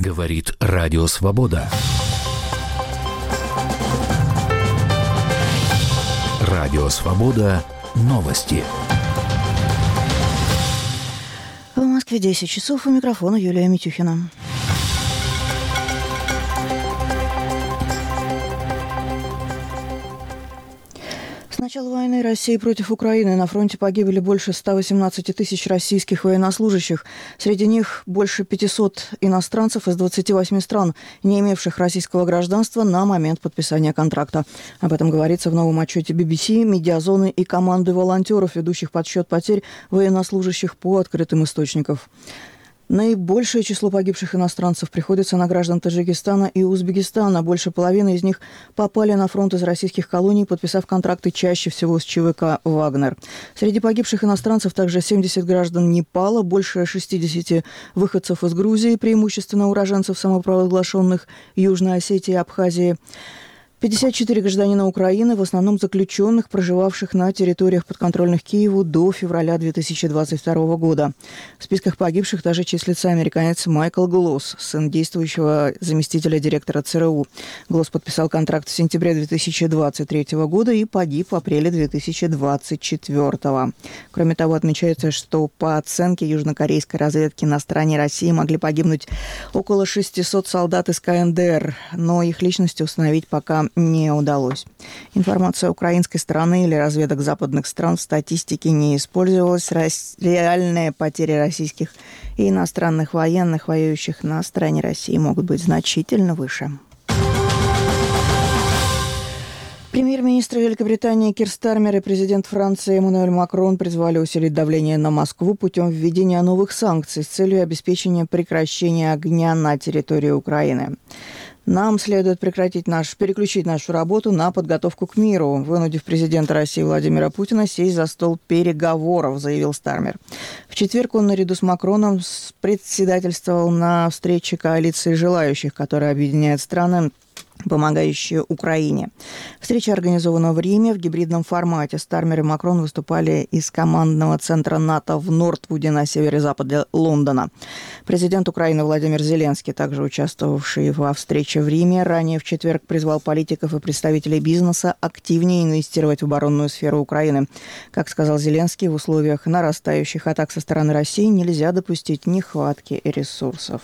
Говорит Радио Свобода. Радио Свобода. Новости. В Москве 10 часов. У микрофона Юлия Митюхина. С начала войны России против Украины на фронте погибли больше 118 тысяч российских военнослужащих. Среди них больше 500 иностранцев из 28 стран, не имевших российского гражданства на момент подписания контракта. Об этом говорится в новом отчете BBC, Медиазоны и команды волонтеров, ведущих подсчет потерь военнослужащих по открытым источникам. Наибольшее число погибших иностранцев приходится на граждан Таджикистана и Узбекистана. Больше половины из них попали на фронт из российских колоний, подписав контракты чаще всего с ЧВК «Вагнер». Среди погибших иностранцев также 70 граждан Непала, больше 60 выходцев из Грузии, преимущественно уроженцев самопровозглашенных Южной Осетии и Абхазии. 54 гражданина Украины, в основном заключенных, проживавших на территориях, подконтрольных Киеву до февраля 2022 года. В списках погибших также числится американец Майкл Глосс, сын действующего заместителя директора ЦРУ. Глосс подписал контракт в сентябре 2023 года и погиб в апреле 2024. Кроме того, отмечается, что по оценке южнокорейской разведки на стороне России могли погибнуть около 600 солдат из КНДР, но их личности установить пока не удалось. Информация украинской стороны или разведок западных стран в статистике не использовалась. Реальные потери российских и иностранных военных, воюющих на стороне России, могут быть значительно выше. Премьер-министр Великобритании Кир Стармер и президент Франции Эммануэль Макрон призвали усилить давление на Москву путем введения новых санкций с целью обеспечения прекращения огня на территории Украины. Нам следует переключить нашу работу на подготовку к миру, вынудив президента России Владимира Путина сесть за стол переговоров, заявил Стармер. В четверг он наряду с Макроном председательствовал на встрече коалиции желающих, которая объединяет страны, помогающие Украине. Встреча организована в Риме в гибридном формате. Стармер и Макрон выступали из командного центра НАТО в Нортвуде на северо-западе Лондона. Президент Украины Владимир Зеленский, также участвовавший во встрече в Риме, ранее в четверг призвал политиков и представителей бизнеса активнее инвестировать в оборонную сферу Украины. Как сказал Зеленский, в условиях нарастающих атак со стороны России нельзя допустить нехватки ресурсов.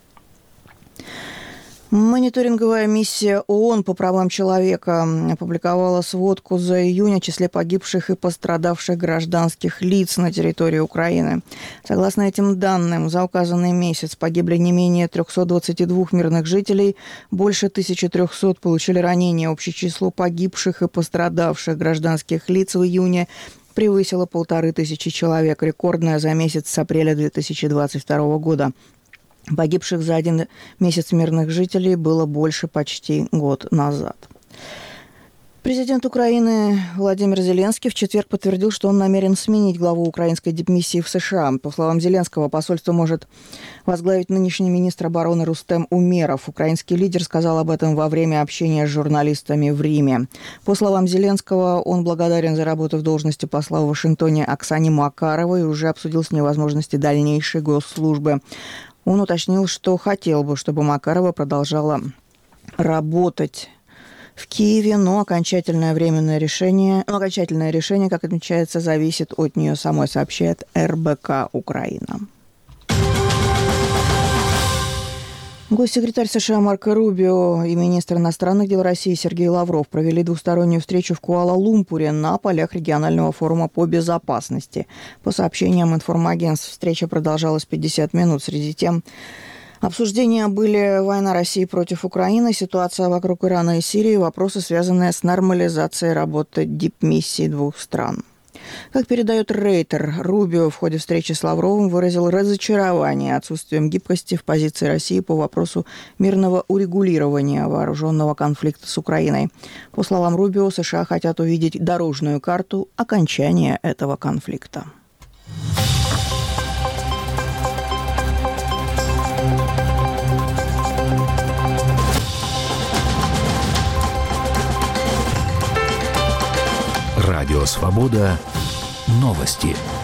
Мониторинговая миссия ООН по правам человека опубликовала сводку за июнь о числе погибших и пострадавших гражданских лиц на территории Украины. Согласно этим данным, за указанный месяц погибли не менее 322 мирных жителей, больше 1300 получили ранения. Общее число погибших и пострадавших гражданских лиц в июне превысило 1500 человек, рекордное за месяц с апреля 2022 года. Погибших за один месяц мирных жителей было больше почти год назад. Президент Украины Владимир Зеленский в четверг подтвердил, что он намерен сменить главу украинской дипмиссии в США. По словам Зеленского, посольство может возглавить нынешний министр обороны Рустем Умеров. Украинский лидер сказал об этом во время общения с журналистами в Риме. По словам Зеленского, он благодарен за работу в должности посла в Вашингтоне Оксане Макаровой и уже обсудил с ней возможности дальнейшей госслужбы. Он уточнил, что хотел бы, чтобы Макарова продолжала работать в Киеве, но окончательное решение, как отмечается, зависит от нее самой, сообщает РБК Украина. Госсекретарь США Марко Рубио и министр иностранных дел России Сергей Лавров провели двустороннюю встречу в Куала-Лумпуре на полях регионального форума по безопасности. По сообщениям информагентств, встреча продолжалась 50 минут. Среди тем обсуждения были война России против Украины, ситуация вокруг Ирана и Сирии, вопросы, связанные с нормализацией работы дипмиссий двух стран. Как передает Рейтер, Рубио в ходе встречи с Лавровым выразил разочарование отсутствием гибкости в позиции России по вопросу мирного урегулирования вооруженного конфликта с Украиной. По словам Рубио, США хотят увидеть дорожную карту окончания этого конфликта. Радио Свобода. Новости.